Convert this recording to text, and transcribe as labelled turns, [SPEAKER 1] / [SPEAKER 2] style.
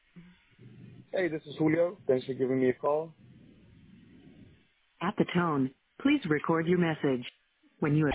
[SPEAKER 1] Hey, this is Julio. Thanks for giving me a call.
[SPEAKER 2] At the tone, please record your message. When you